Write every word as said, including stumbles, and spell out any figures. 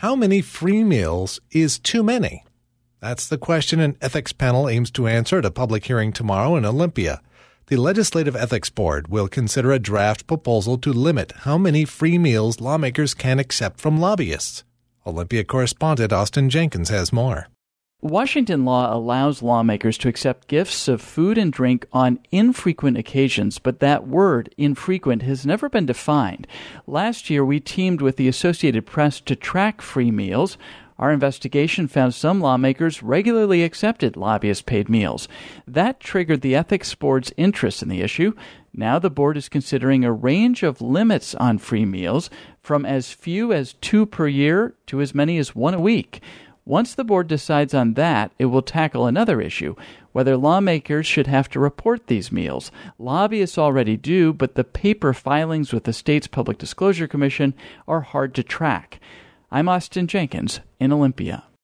How many free meals is too many? That's the question an ethics panel aims to answer at a public hearing tomorrow in Olympia. The Legislative Ethics Board will consider a draft proposal to limit how many free meals lawmakers can accept from lobbyists. Olympia correspondent Austin Jenkins has more. Washington law allows lawmakers to accept gifts of food and drink on infrequent occasions, but that word, infrequent, has never been defined. Last year, we teamed with the Associated Press to track free meals. Our investigation found some lawmakers regularly accepted lobbyist-paid meals. That triggered the Ethics Board's interest in the issue. Now the board is considering a range of limits on free meals, from as few as two per year to as many as one a week. Once the board decides on that, it will tackle another issue, whether lawmakers should have to report these meals. Lobbyists already do, but the paper filings with the state's Public Disclosure Commission are hard to track. I'm Austin Jenkins in Olympia.